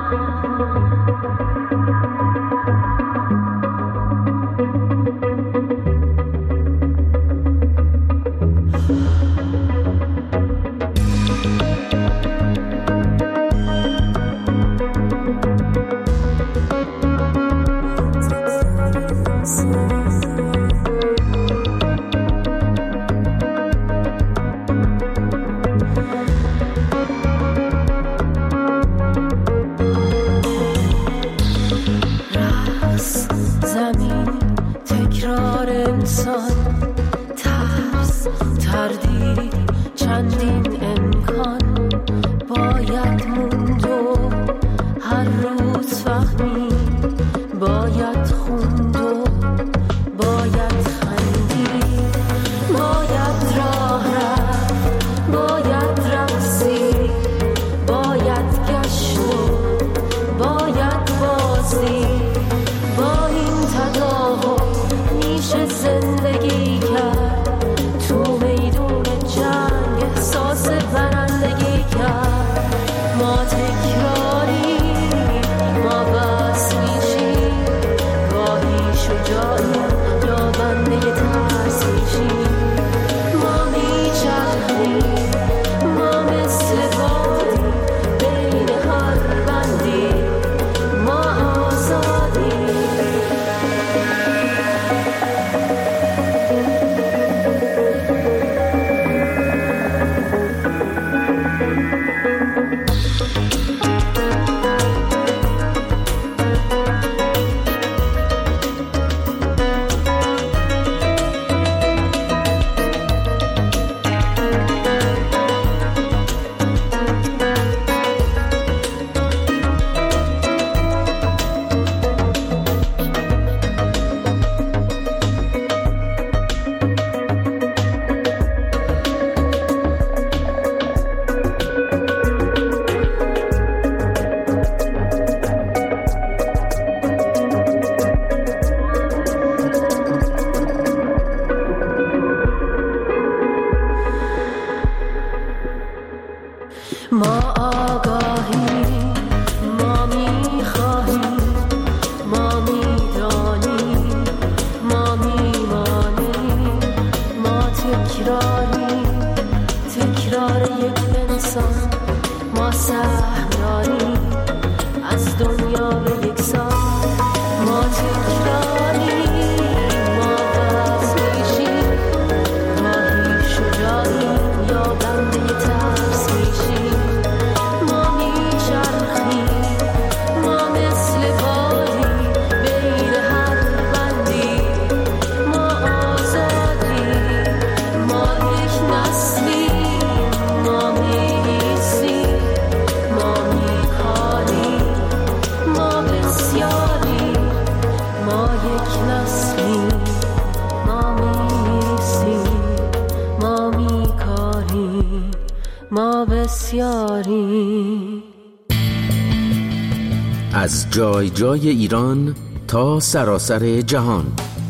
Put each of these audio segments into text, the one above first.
از جای جای ایران تا سراسر جهان،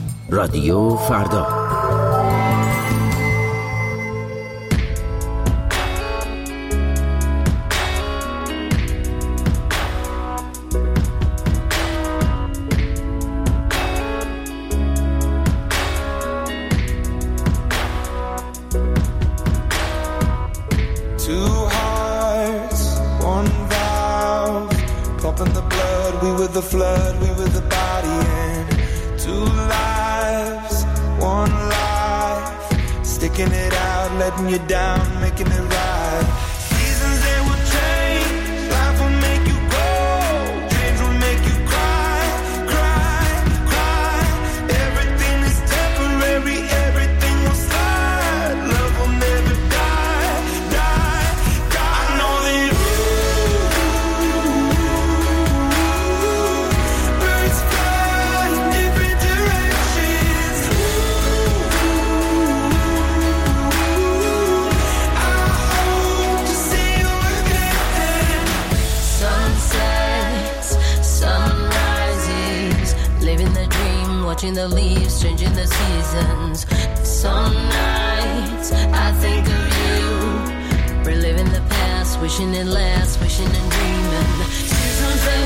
رادیو فردا. Watching the leaves changing the seasons. Some nights I think of you, reliving the past, wishing it lasts, wishing and dreaming. Seasons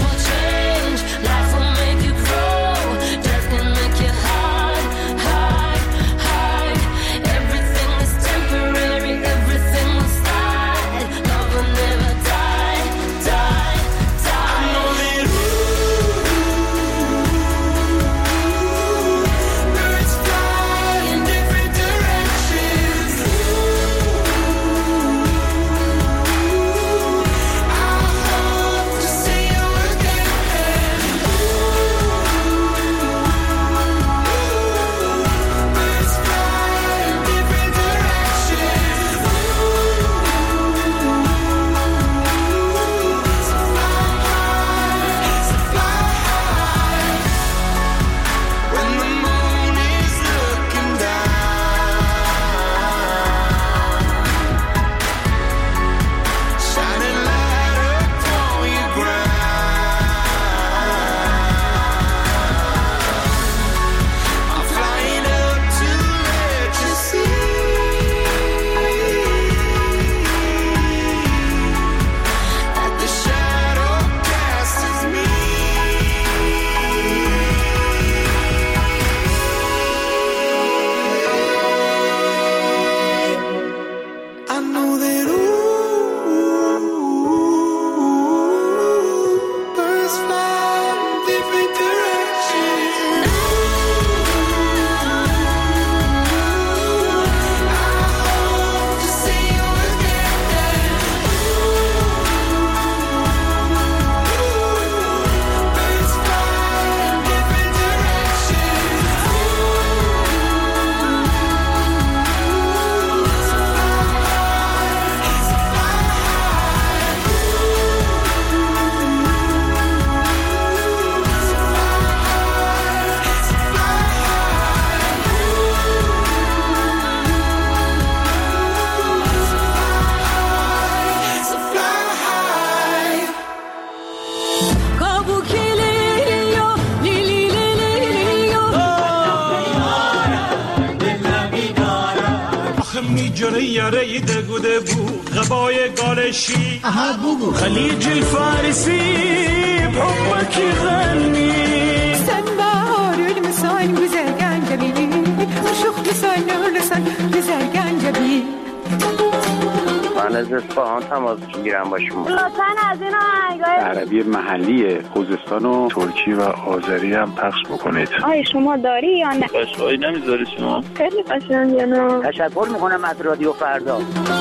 جلوی یاره دگوده بو غبای گالشی خلیج الفارسی بحبك يغني سنبار المسان güzel جبي عشق لسان güzel جبي من از اصفهان تماس میگیرم با شما. لطفاً از این آهنگای عربی محلی خوزستان و ترکی و آذری هم پخش بکنید. آیا شما داری یا نه؟ قشنگی نمیذاری شما؟ خیلی قشنگه نه. تشکر میکنم از رادیو فردا.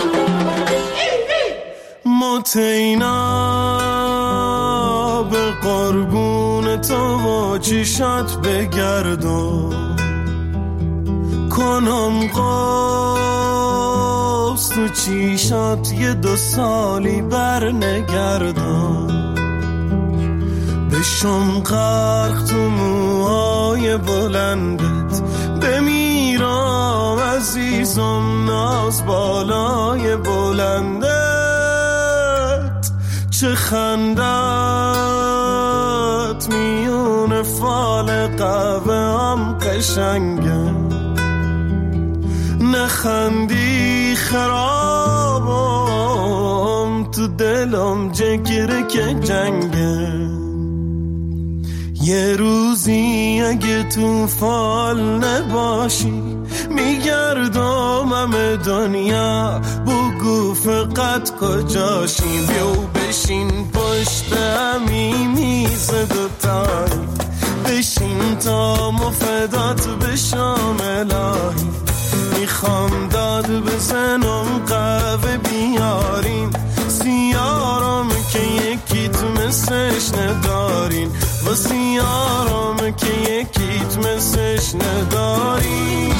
متینا به قربون تو و چیشات بگردم کنم قوس تو چیشات یه 2 سالی بر نگردم بشم غرق تو موهای بلندت بمیرم عزیزم ناز بالای بلندت چه خندت میون فال قهوه هم قشنگه نخندی خرابم تو دلم جگره که جنگه یه روزی اگه تو فال نباشی میگردم همه دنیا بگو فقط کجاشی بیو بشین پشت همی میز دوتایی بشین تا مفدات بشم الهی میخوام داد بزنم قهوه بیارین سیارم که یکیت مثلش ندارین و سیارم که یکیت مثلش ندارین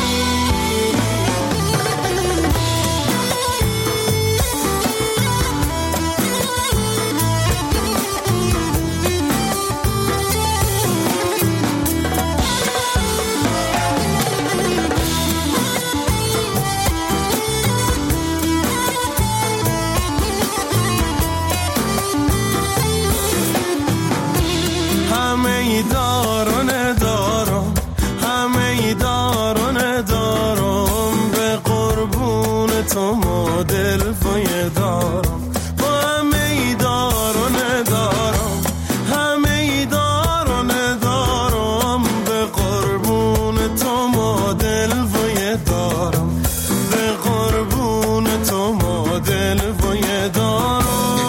تو مدل فای دارم با همه دار و ندارم همه دار و ندارم به قربون تو مدل فای دارم به قربون تو مدل فای دارم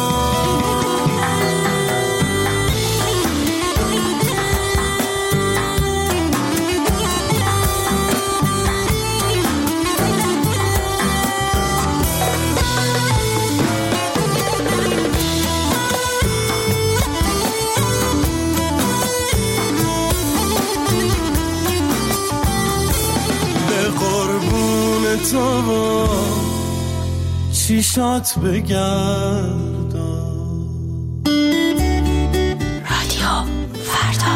تو با چیشات بگردم رادیو فردا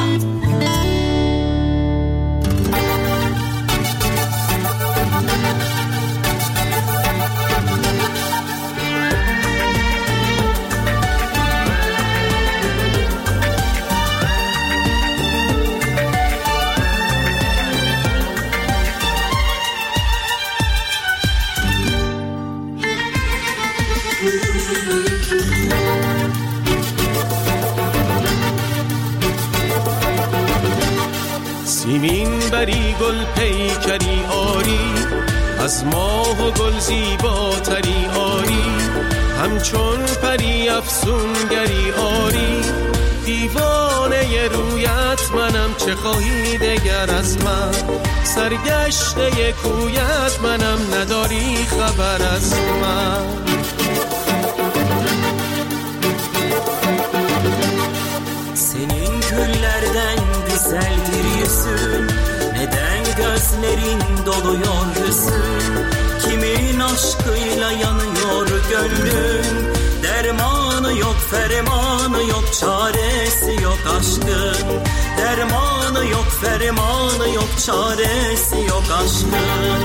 سیمین بری گل پیکری آری از ماه و گل زیباتری آری همچون پری افسونگری آری دیوانه رویت منم چه خواهی دگر از من سرگشته کویت منم نداری خبر از من Senin güllerden güzeldir yüzün Neden gözlerin doluyor hüzün Kimin aşkıyla yanıyor gönlün Dermanı yok fermanı yok çaresi yok aşkın Dermanı yok fermanı yok çaresi yok aşkın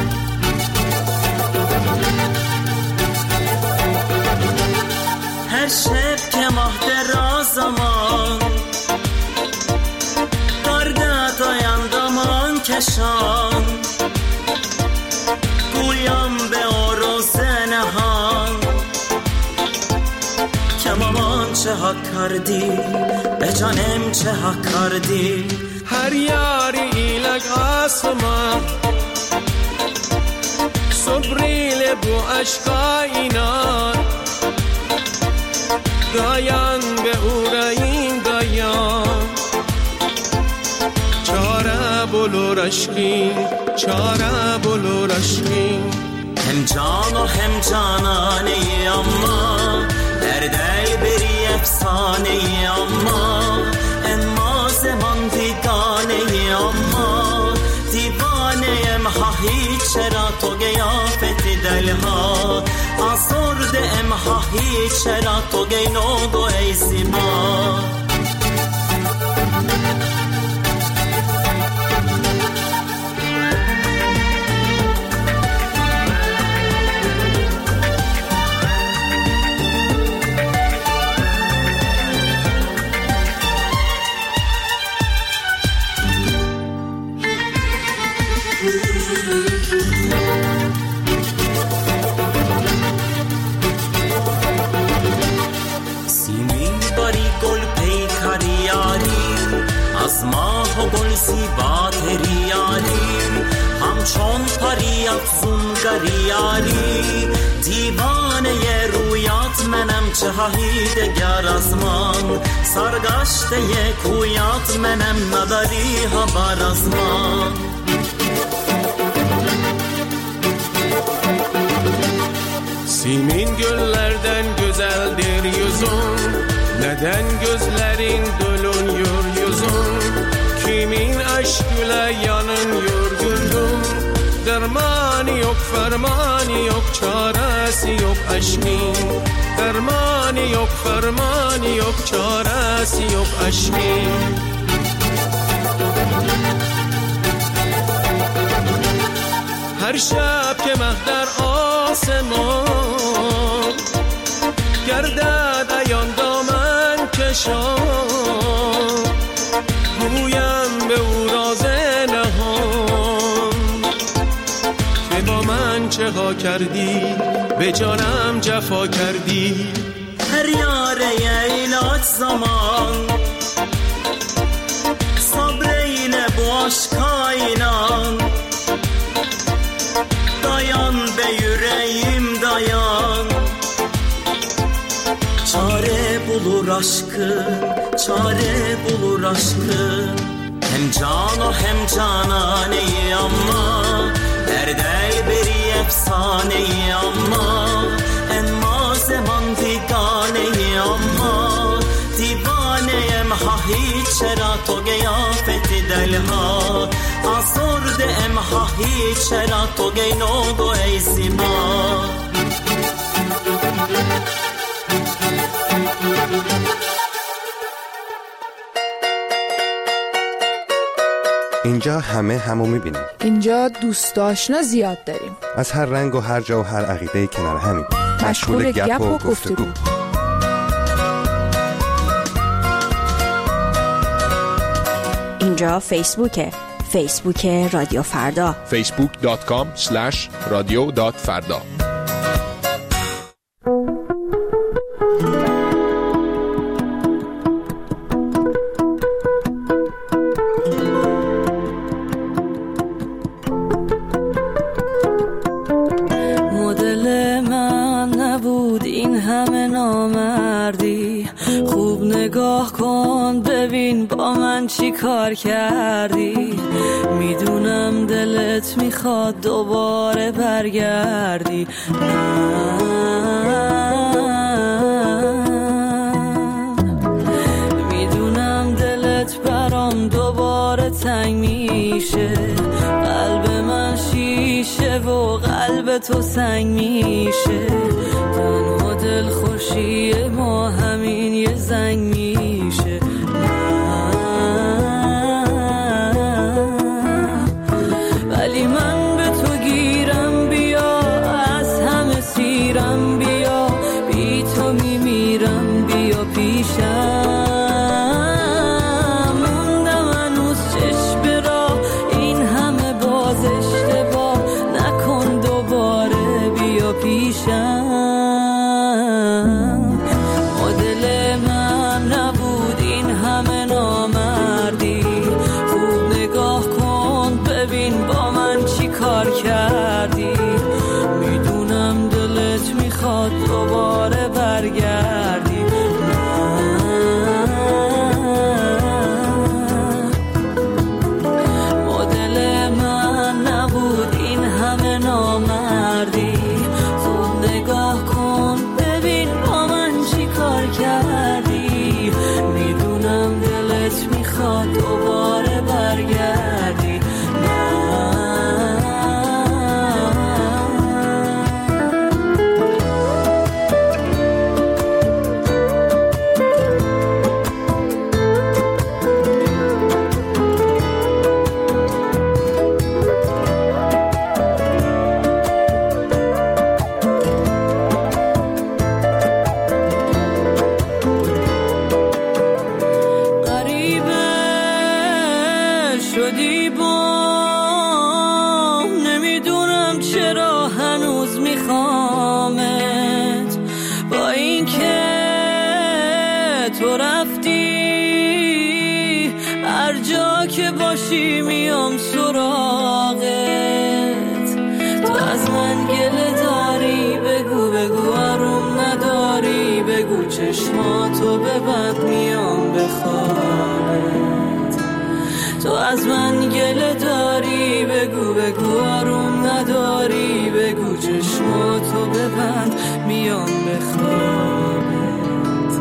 Her şebke mahdera zaman Darda dayandaman keşan Guyam be oro کردی به جانم چه حق کردی هر یاری ایلک آسما صبریل بو عشقا اینان دایان به او راییم دایان چاره بلو رشقی چاره بلو رشقی هم جان و هم جانانه اما درده بری افسانه اما اما زمان دیگانه اما دیوانه امها هیچ چرا تو گیافت دلها آسرد امها هیچ چرا تو گینو دو ای زیبا از ماه و گل زیباتری یاری همچون پری افزون گریاری دیوانه رویات منم چه هایی دگر از من سرگشته کویات منم نداری خبر از من Simin göllerden güzeldir yüzün Neden gözlerin doluyor yüzün Kimin aşkıyla yanın yorgundum Dermanı yok fermanı yok çaresi yok aşkın Dermanı yok fermanı yok çaresi yok aşkın Her şab که مه در آسمان گردد عیان دامن کشان گویم به او راز نهان که با من چه ها کردی به جانم جفا کردی هر یاره ایلات زمان صبر اینه باش کائنان dayan be yüreğim dayan çare bulur aşkın çare bulur aşkın hem can o hem cananeyi ama derde beri efsaneyi ama emma zaman diganeyi ama divaneyim ha hiç çera to geyafeti delha آسرده امها هیچ چرا تو گینو دو ای زیبا اینجا همه همو میبینیم. اینجا دوست آشنا زیاد داریم. از هر رنگ و هر جا و هر عقیده کنار همیم. مشغول گپ و گفتگو. اینجا فیسبوکه. فیسبوک رادیو فردا facebook.com/radio.farda مدل من نبود این همه نامردی خوب نگاه کن ببین با من چی کار کردی میدونم دلت میخواد دوباره برگردی میدونم دلت برام دوباره تنگ میشه قلب من شیشه و قلب تو سنگ میشه تنها دل خوشی ما همین یه زنگ میشه ولی من به تو گیرم بیا از همه سیرم بیا بی تو میمیرم بیا پیشم موندم هنوز چشم راه این همه باز اشتباه نکن دوباره بیا پیشم مدل من که باشی میام سراغت. تو از من گله داری بگو بگو، آروم نداری بگو، چشماتو ببند میام بخوابت. تو از من گله داری بگو بگو، آروم نداری بگو، چشماتو ببند میام بخوابت.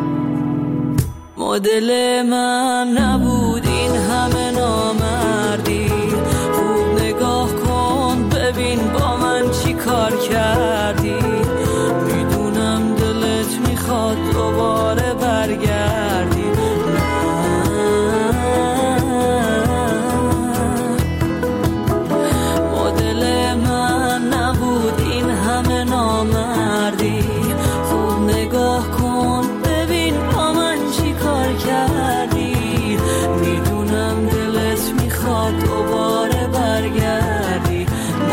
مدل من نبود این همه نامردی، خوب نگاه کن ببین با من چی کار کردی. میدونم دلت میخواد دوباره برگردی، مدل من نبود این همه نامردی، خوب نگاه کن ببین با من چی کار کردی. میدونم دلت میخواد دوباره برگردی.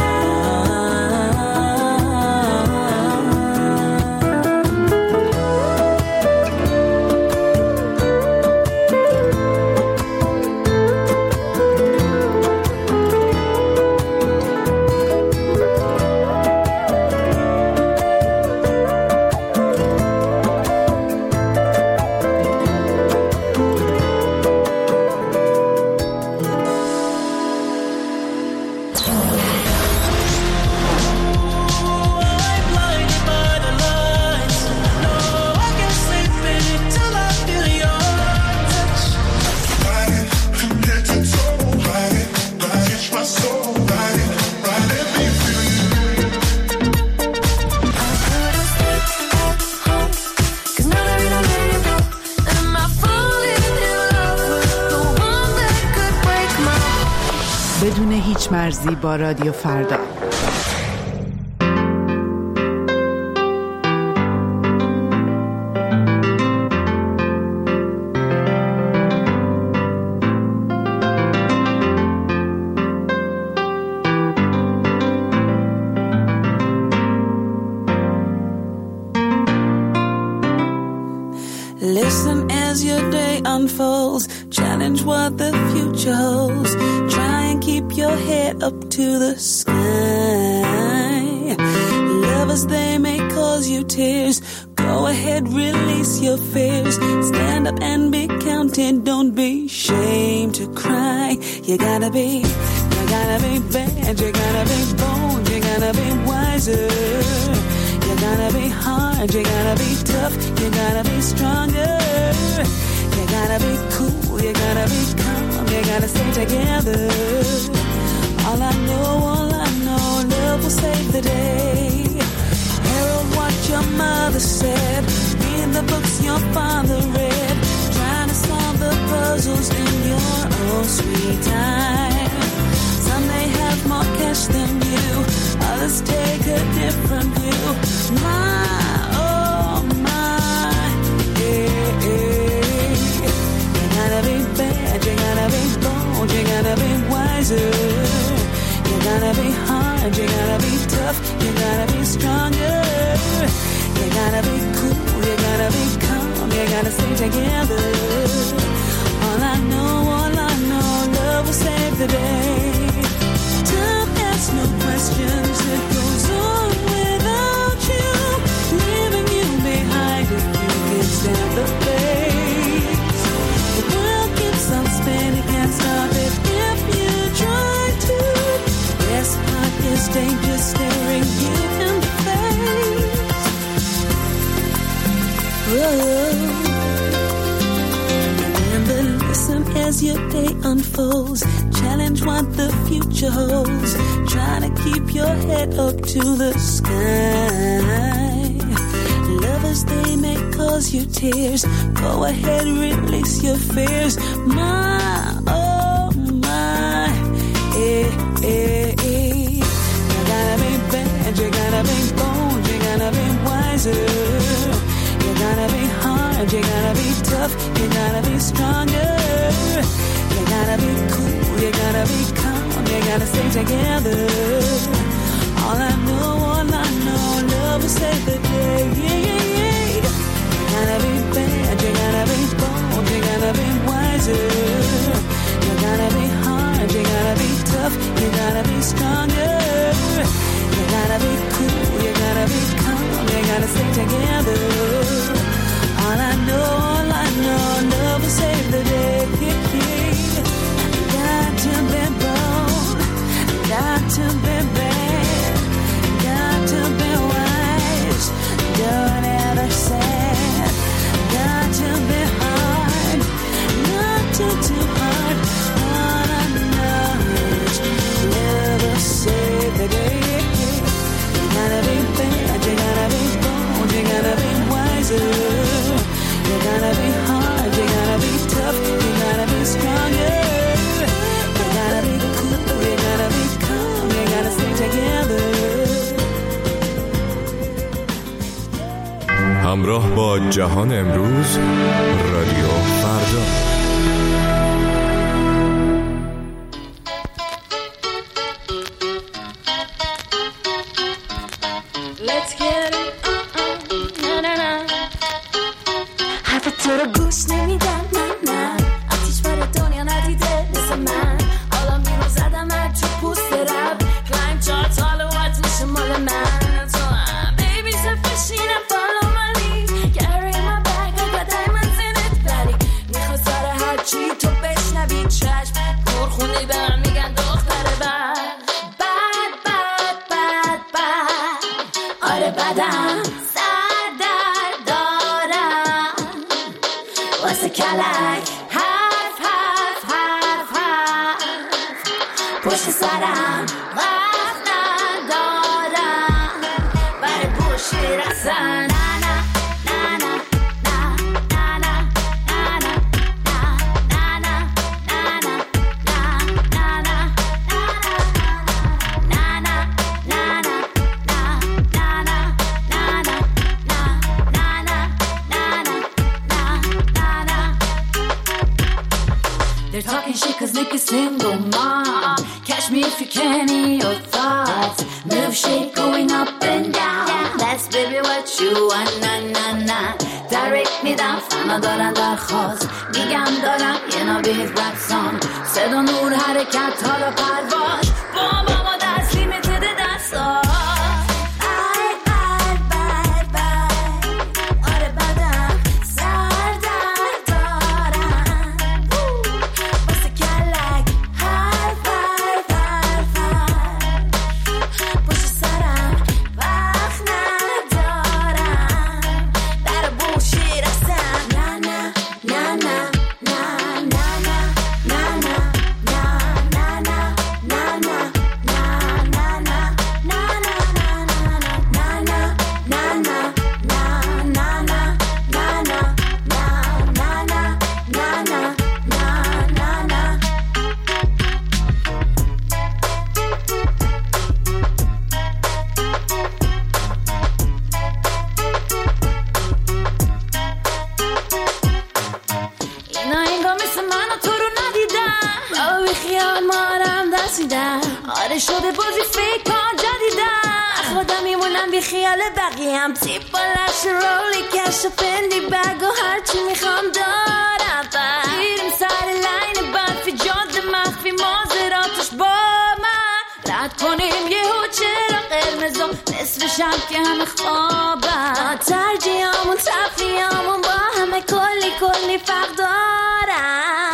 بدون هیچ مرزی با رادیو فردا. Listen as your day unfolds, challenge what the future holds. Try and keep your head up to the sky. Lovers, they may cause you tears. Go ahead, release your fears. Stand up and be counted. Don't be ashamed to cry. You gotta be bad. You gotta be bold. You gotta be wiser. You gotta be hard, you gotta be tough, you gotta be stronger. You gotta be cool, you gotta be calm, you gotta stay together. All I know, love will save the day. Herald what your mother said, read the books your father read. Trying to solve the puzzles in your own sweet time. Some may have more cash than you, others take a different view. My, oh my, yeah, yeah. You gotta be bad, you gotta be bold, you gotta be wiser. You gotta be hard, you gotta be tough, you gotta be stronger. You gotta be cool, you gotta be calm, you gotta stay together. All I know, love will save the day. Time asks no questions, it goes on without you, leaving you behind if you can stand the pace. The world keeps on spinning, can't stop it if you try to. Best part is danger staring you in the face. Whoa. Remember, listen as your day unfolds. Challenge what the future holds. Try to keep your head up to the sky. Lovers, they may cause you tears. Go ahead, release your fears. My, oh my, eh, eh, eh. You gotta be bad, you gotta be bold, you gotta be wiser. You gotta be hard, you gotta be tough, you gotta be stronger. You gotta be cool, you gotta be calm, you gotta stay together. All I know, love will save the day. Yeah, yeah, yeah. You gotta be bad, you gotta be bold, you gotta be wiser. You gotta be tough, you gotta be stronger. You gotta be cool, you gotta be calm, you gotta stay together. All I know, love will save the day. Got to be bold, got to be bad, got to be wise, don't ever sad. Got to be hard, not too hard. All I know is love will save the day. You gotta be bad, you gotta be bold, you gotta be wiser. You gotta be hard, you gotta be tough, you gotta be stronger. You gotta be cool, you gotta be calm, you gotta stay together. همراه با جهان امروز، رادیو فردا. Let's get it, na na na. حرف تو رو گوش نمیدم من آتیش بر دنیا ندیده مثل من آدم بیرون زدم تو پوست رب کلایم چارت حالا وقت میشه مال من تو هم بیبی سفشینم follow my lead carry my bag I got diamonds in it ولی میخواد سر هرچی تو بشنوی چشم پرخونی به من میگن دختر بد بد بد بد بد آره بدم سر در دارم واسه کلک حرف حرف حرف حرف پشت سرم وقت ندارم برای پوشی رسن They're talking shit cause niggas single mom. Catch me if you can in your thoughts. Move shit going up and down. That's baby what you want, na na na. Direct me down, فنا دارن درخواست. میگم دارم یه نوبیت رپ سانگ. صدا نور حرکت حالا پرواز. بابا دست لیمیتد دستا. آره شده بازی فیک ها جدیدم خودم میمونم بی خیال بقیم تیپ بالش رولی کش و پندی بگ و هرچی میخوام دارم بیریم سر لین برفی جاده مخفی مازراتش با من رد کنیم یه چرا قرمز و نصف شب که همه خوابم ترجیحامون تفریحامون با همه کلی فرق دارم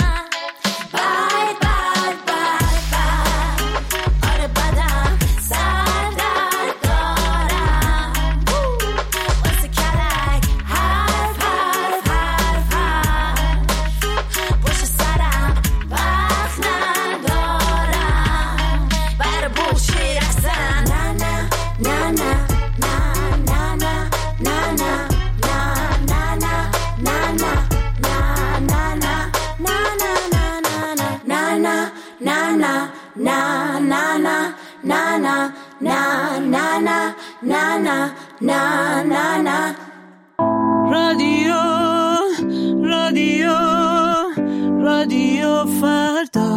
رادیو فردا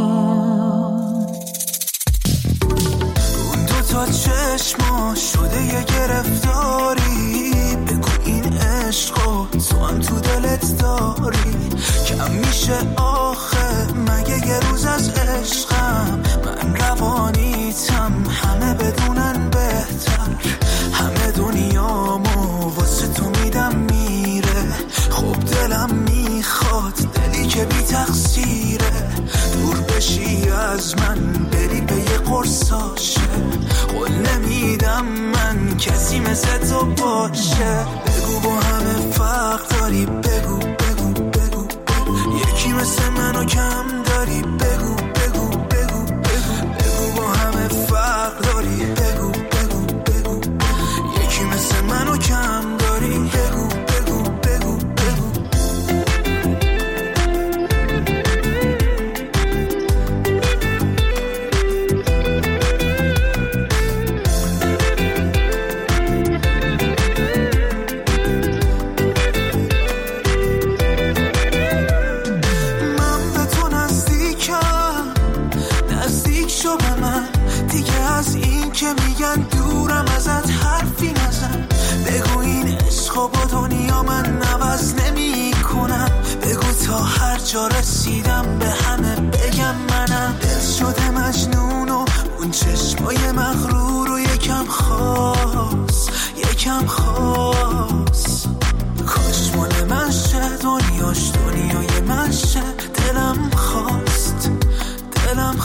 اون دوتا چشما شده یه گرفتاری بگو این عشقو تو هم تو دلت داری کم میشه آخه مگه یه روز از عشقم من جوانیتم همه بدونن بهتر، همه دنیامو واسه تو میدم میره. خب دلم میخواد دلی که بی تقصیره، دور بشی از من بری به یه قرصاشه. قول نمیدم من کسی مثل تو باشه. بگو با همه فرق داری، بگو بگو بگو بگو یکی مثل منو کم داری، بگو بگو بگو بگو بگو با همه فرق داری، بگو بگو بگو یکی مثل منو کم داری، بگو بگو بگو بگو. که میگن دورم ازت حرفی نزن، بگو این عشقو با دنیا من عوض نمی کنم. بگو تا هر جا رسیدم به همه بگم منم. دل شده مجنون و اون چشمای مغرور و یکم خاص یکم خاص. کاش مال من شه دنیاش دنیای من شه. دلم خواست دلم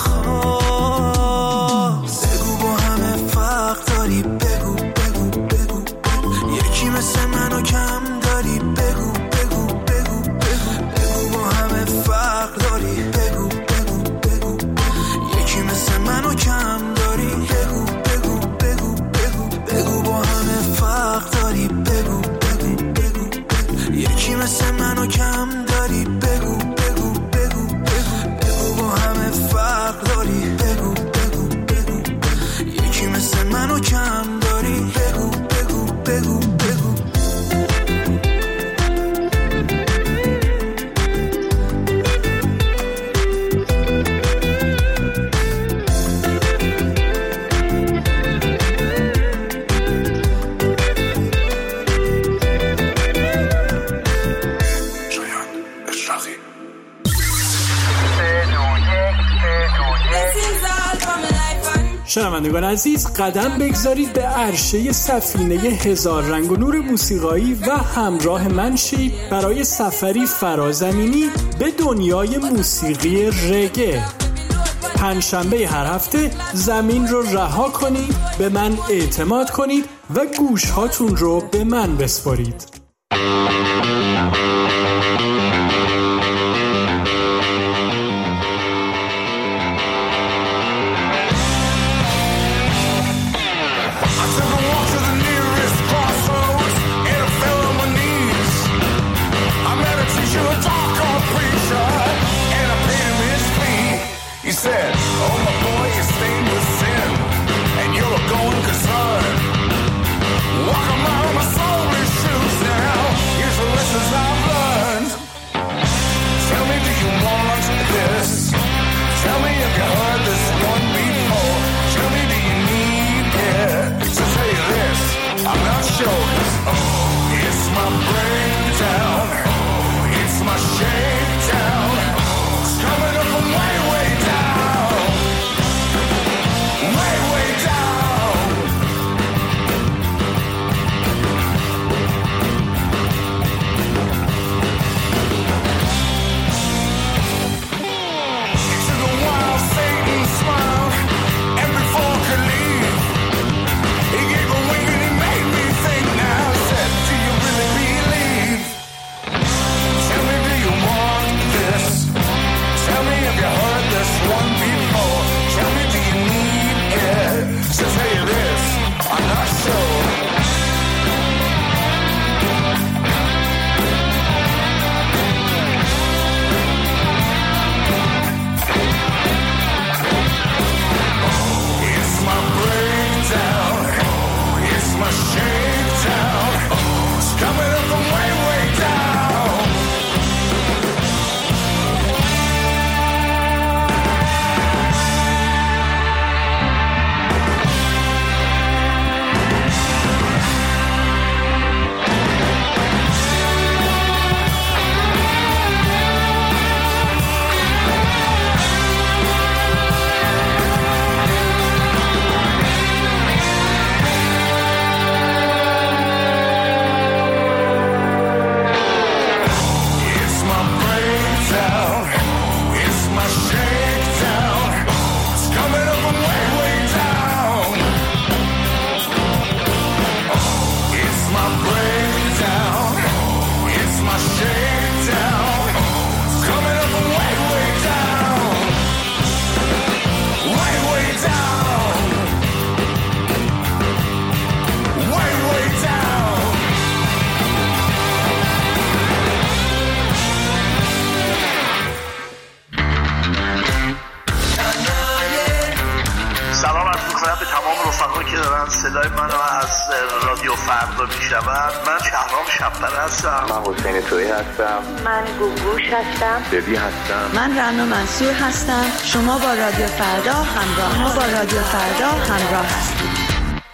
خواست. بگو با همه فرق داری، بگو بگو بگو بگو یکی مثل منو کم داری، بگو بگو بگو بگو بگو با همه فرق داری، بگو بگو بگو یکی مثل منو کم داری، بگو بگو بگو بگو بگو با همه فرق داری، بگو بگو بگو بگو یکی مثل منو کم داری، بگو بگو بگو بگو بگو با همه فرق داری، بگو بگو بگو یکی مثل منو کم داری، بگو بگو بگو بگو. شنوندگان عزیز، قدم بگذارید به عرشه سفینه هزار رنگ و نور موسیقایی و همراه من شید برای سفری فرازمینی به دنیای موسیقی رگه. پنجشنبه هر هفته زمین رو رها کنید، به من اعتماد کنید و گوش هاتون رو به من بسپارید. He said, oh my boy, you're stained with sin, and you're a going concern. Walk around my soul's shoes now. Here's the lessons I've learned. Tell me, do you want this? Tell me if you heard this one before. Tell me, do you need it? So tell you this, I'm not sure. Oh, it's my breakdown. Oh, it's my shakedown. It's coming up from way, way down. دوستان صدای منو از رادیو فردا میشنوند. من شهرام شب‌پره هستم. من حسین تویی هستم. من گوگوش هستم. ببی هستم. من رنا منصور هستم. شما با رادیو فردا همراه هستید.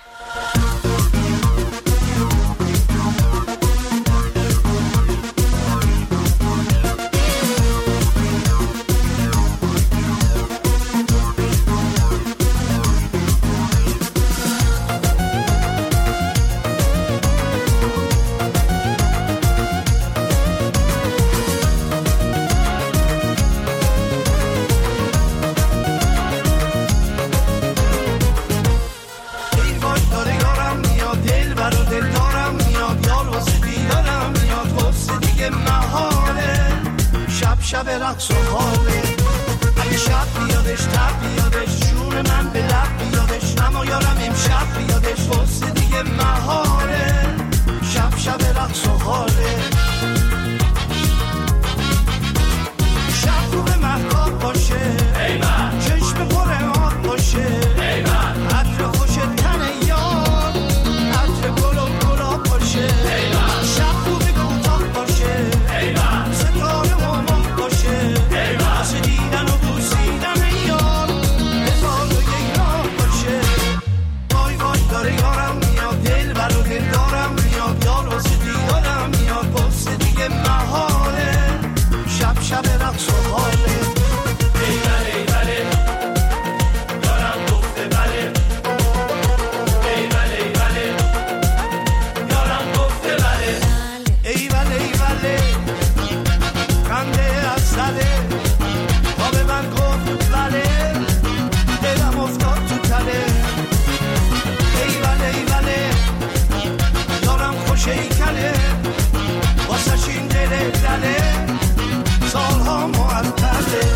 شب رقص و حاله اگه شب بیادش تب بیادش جون من به لب بیادش اما یارم امشب بیادش واسه دیگه محاله شب رقص و حاله شب رو به محتاب باشه چشم پر آب باشه عطر خوش تن یار عطر گل و گلاب باشه شب رو به کوتاه باشه ستاره واسه دیدن و بوسیدن یار هزار و یک راه باشه وای وای داره یارم میاد دل برو دل دارم میاد یار واسه دیدارم میاد واسه دیگه محاله شب رقص و حاله ای بله یارم گفته بله ای بله یارم گفته بله ای بله خنده از سره با به من گفت بله دلم افتاد تو تله ای بله یارم خوش ایکله واسه این دل دله سالها معطله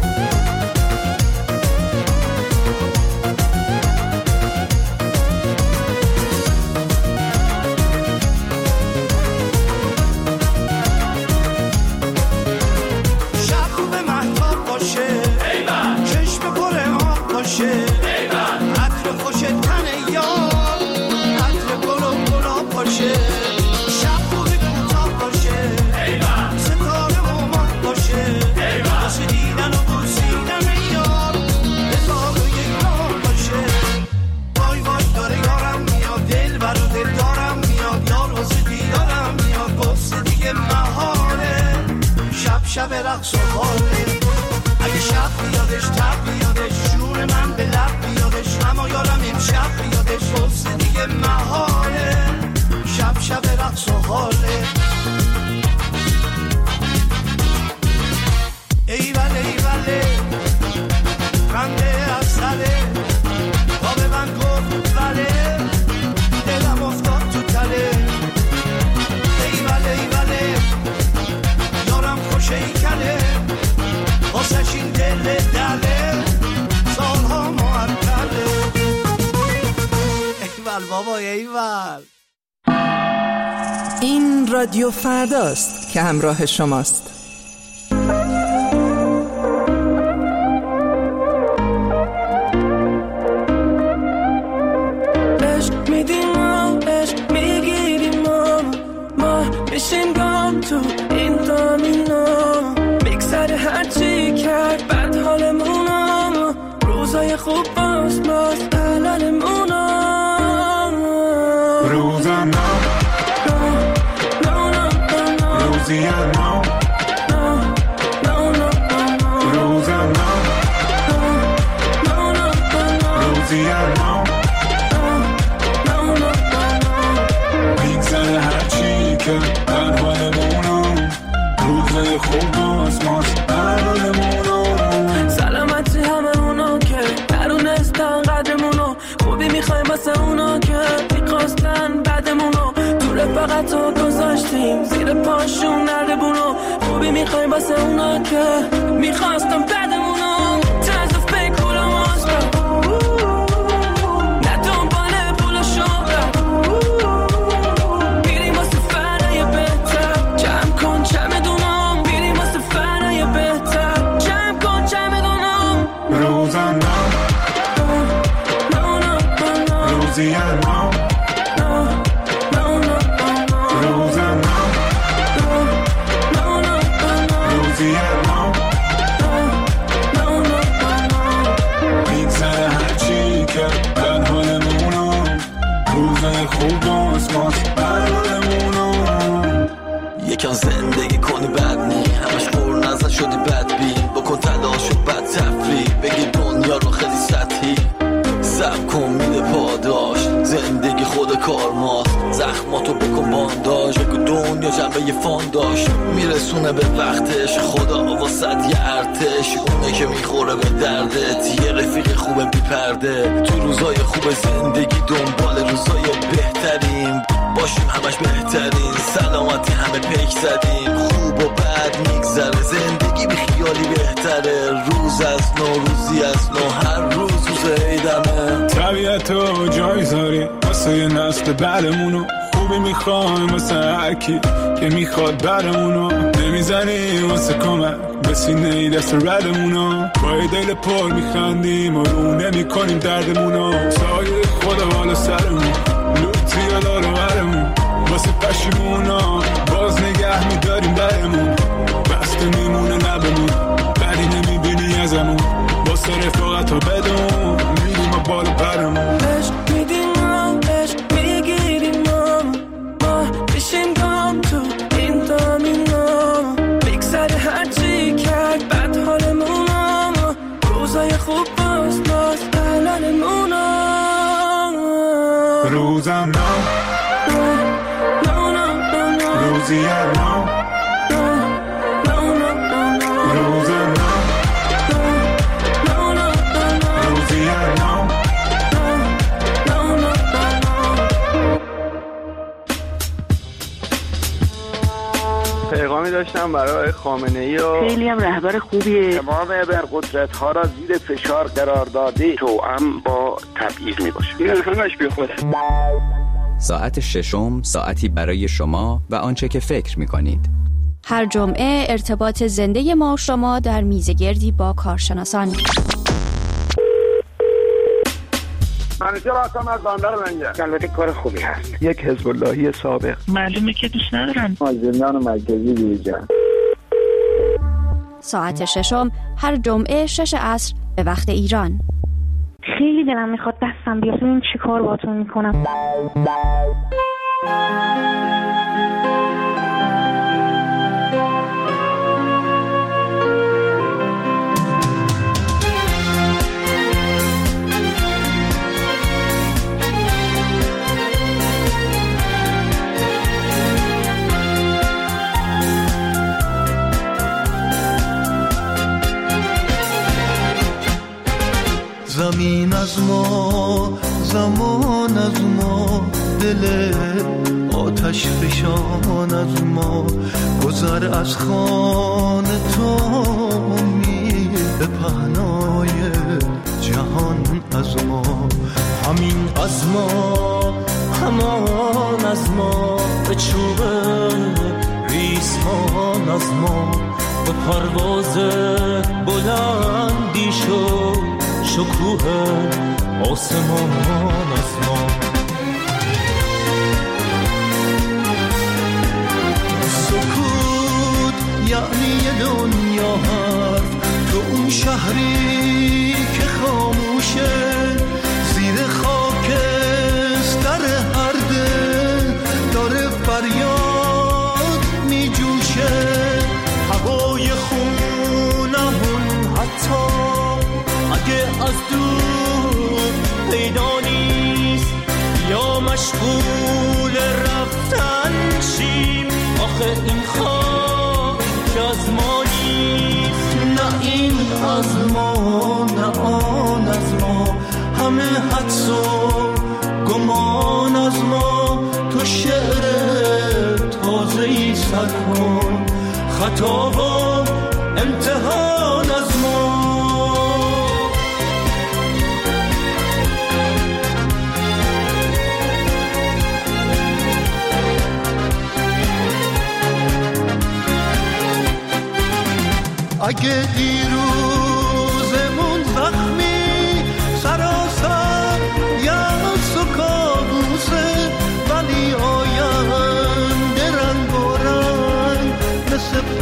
چشم پر آب باشه عطر خوش تن یار عطر گل و گلاب باشه شب رو به کوتاه باشه ستاره و ماه باشه واسه دیدن و بوسیدن یار هزار و یک راه باشه وای وای داره یارم میاد دل برو دل دارم میاد یار واسه دیدارم میاد واسه دیگه محاله شب رقص و حاله اگه شب بیادش تب بیادش جون من به لب بیادش اما یارم امشب بیادش واسه دیگه محاله شب رقص و حاله ای بله خنده از سره با به من گفت بله دلم افتاد تو تله ای بله یارم خوش ایکله واسه این دل دله سالها معطله ایول بابا ایول. این رادیو فرداست که همراه شماست. عشق میدیم و عشق میگیریم ما میشیم گام تو این دامینو میگذره هرچی کرد بد حالمونم روزای خوب باز الانمونم روزم روزی نو روزم روزی نو میگذره هرچی کرد بد حالمونم روزای خوب باز سلامتی همه اونا که درونستن قدرمونو خوبی میخوایم واسه اونا که میخواستن بعدمونو تو رفاقت رو گذاشتیم زیر پاشون نردبونو خوبی میخوایم واسه اونا که میخواستن بعدمونو طرز فکر و مازبر نه دنبال پول و شهرت میریم واسه فرای بهتر جمع کن چمدونم میریم واسه فرای بهتر جمع کن چمدونم روزم روزیانم روزانم روزیانم میگذره هرچی که بد حالمونم روزای خوب آسماس بد حالمونم یکم زندگی کنی بد نی همش خور نزد شدی بد بین بکن تلاش و بد تفریح بگی دنیا رو خیلی سطحی سب کن میده پاداش زندگی خود کارماست زخماتو بکن بانداش بگو دنیا جنبه یه فانداش میرسونه به وقتش خدا واسد یه ارتش اونه که میخوره به دردت یه رفیق خوبه بی پرده تو روزای خوب زندگی دنبال روزای بهترین باشیم همش بهترین سلامتی همه پیک زدیم خوب و بد میگذره زندگی بی خیالی بهتره روز از نو روزی از نو هر روز عیدمه طبیعتو جای زاری واسه یه نسل بعدمونو خوبی میخوایم واسه هرکی که میخواد برمونو نمیزنی واسه کمک به سینه ای دست ردمونو با یه دل پر میخندیم و رو نمیکنیم دردمونو سایه خدا بالا سرمون لوتی و دارو برمون واسه پشیمونا باز نگه میداریم درمون بسته میمونه لبمون بدی نمیبینی ازمون واسه رفاقت و بدون میریم و بالا برمون عشق میدیم عشق میگیریم ما بشیم دام تو این دامینا بگذره هرچی کرد بد حالمون روزای خوب باز الانمون روزم روزیانم روزم روزیانم پیغامی داشتم برای خامنه‌ای و خیلی هم رهبر خوبیه تمام ابرقدرت‌ها را زیر فشار قرار داده توأم با تبعیض میباشه این همش بیخوده. ساعت ششم ساعتی برای شما و آنچه که فکر می‌کنید. هر جمعه ارتباط زنده ما و شما در میزگردی با کارشناسان. منیجر هستم از بندر منگه. البته کار خوبی هست. یک حزب اللهی سابق. معلومه که دوست ندارن. زندان مرکزی بیرجن. ساعت ششم هر جمعه 6 عصر به وقت ایران. خیلی دلم میخواد دستم بیاد این چی کار باتون میکنم. زمین از ما زمان از ما دل آتش فشان از ما گذر از خان تو امید پهنای جهان از ما همین از ما همان از ما به چوب ریسمان از ما به پرواز بلندی شد شکوه آسمان از ما سکوت یعنی دنیا حرف تو اون شهری که خاموشه زیر خاکستر هر دل داره فریاد می جوشه هوای خونمون حتی اگه از دور پیدا نیست یا مشغول رفتن شیم آخه این خاک از ما نیست نه این از ما نه آن از ما همه حدس و گمان از ما تو شعر تازه‌ای سر کن خطا و امتحان از ما اگه دیروزمون زخمی سراسر یا سکان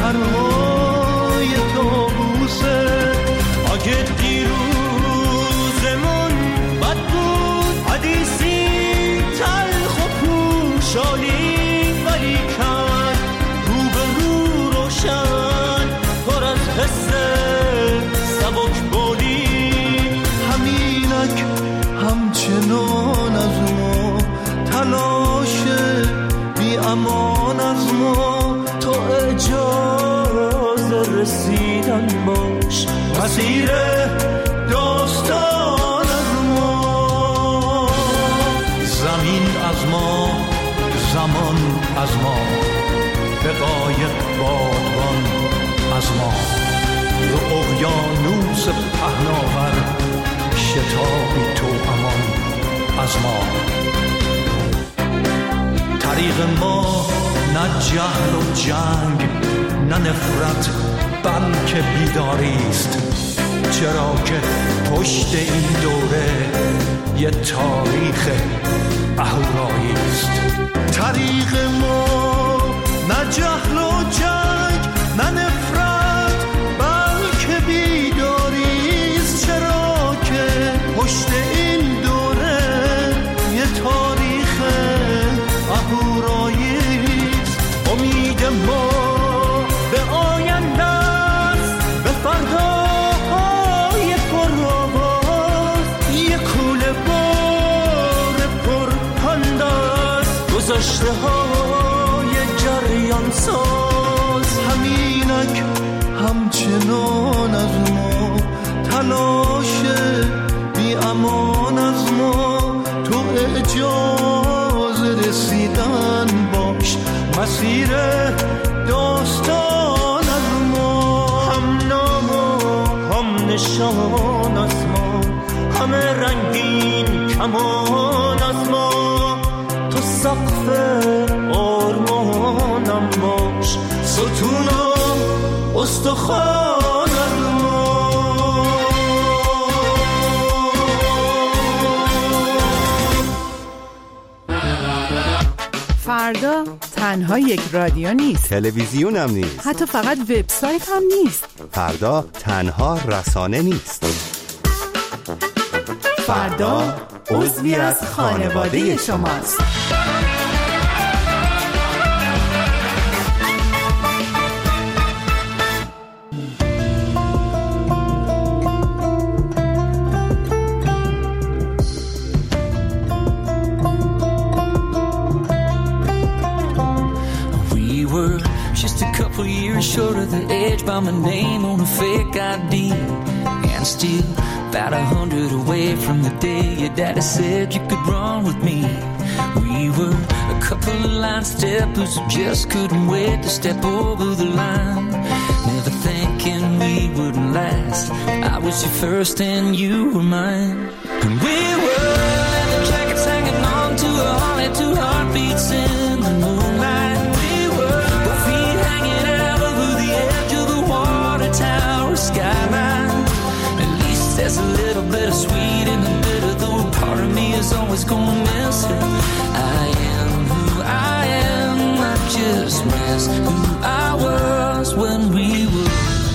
پرهای طاووسه. اگه دیروزمون بد بود حدیثی تلخ و پوشالی، ولی کن رو به رو روشن پر از حس سبک بولی. همینک همچنان از ما تلاش بی امان از ما، تو اجازه رسیدن باش مسیر داستان از ما. زمین از ما، زمان از ما، به قایق بادبان از ما، رو اقیانوس پهناور شتابی تو امان از ما. طریق ما نه جهل و جنگ، نه نفرت، بلکه بیداریست. چرا که پشت این دوره یه تاریخ اهوراییست. طریق ما نه جهل و جنگ، نه نفرت، بلکه بیداریست. چرا که پشت این دوره یه تاریخ اهوراییست. امید ما به آینده است، به فرداهای پرآواز. یه کوله بار پرپند است، گذشته های جریان ساز. همینک همچنان از ما تلاش بی امان از ما، تو اجازه رسیدن باش مسیر داستان از ما. هم نام و هم نشان از ما، همه رنگین کمان از ما. تو سقف آرمانم باش، ستونم استخوان از ما. فردا تنها یک رادیو نیست، تلویزیون هم نیست، حتی فقط وبسایت هم نیست. فردا تنها رسانه نیست. فردا عضوی از خانواده شماست. Short of the edge by my name on a fake ID, and still about 100 away from the day your daddy said you could run with me. We were a couple of line steppers who just couldn't wait to step over the line, never thinking we wouldn't last. I was your first and you were mine, and we were leather jackets hanging on to a holly, two heartbeats in the moonlight. Skyline. At least there's a little bit of sweet in the bitter, though part of me is always gonna miss it. I am who I am, I just miss who I was when we were.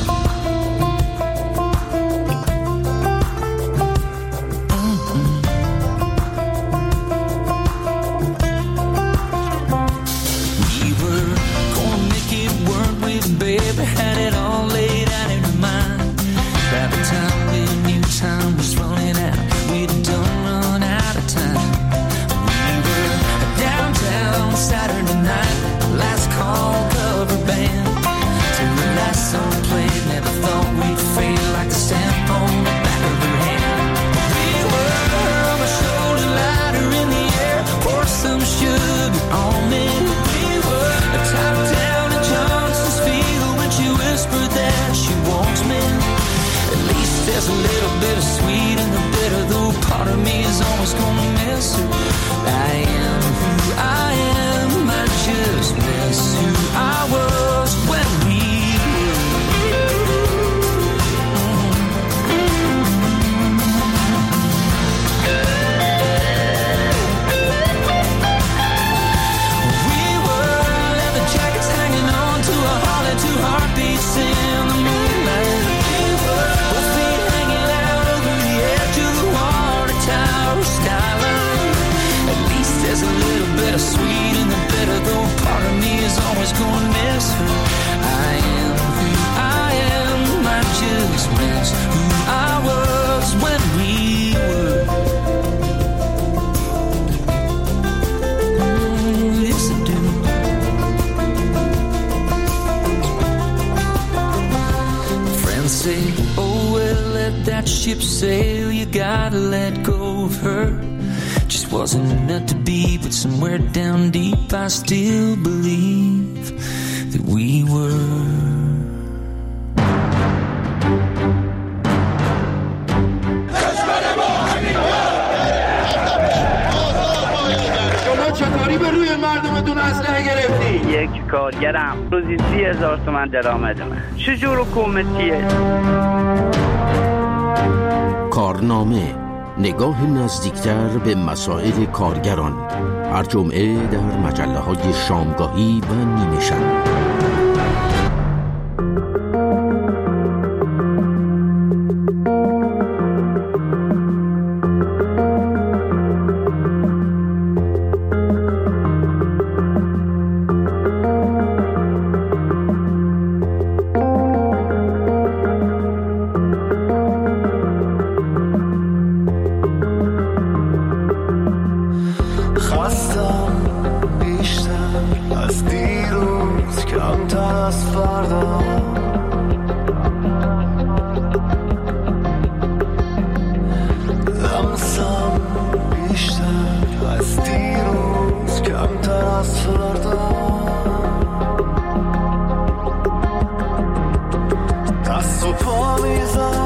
We were gonna make it work with baby, had it all laid out in her mind. By the time we knew time was running out, we'd done run out of time. We were downtown Saturday night, last call cover band, till the last song played. Never thought we'd fade like the stamp on the back of her hand. We were on my shoulder, lighter in the air, pour some sugar on me. We were top down in Johnson's Field when she whispered that she wants me. At least there's a little bit of sweet in the bitter, though part of me is always gonna miss her. I am who I am, I just miss who I was when we were leather jackets hanging on to a holly, two hearts And say, oh well, let that ship sail, you gotta let go of her. Just wasn't meant to be, but somewhere down deep I still believe that we were. چطوری به روی مردمتون اسلحه گرفتی؟ یک کارگرم روزی 30,000 تومان درآمدمه. چجور حکومتیه؟ کارنامه، نگاه نزدیکتر به مسائل کارگران، هر جمعه در مجله‌های شامگاهی و نیمه شب. دست و پا میزن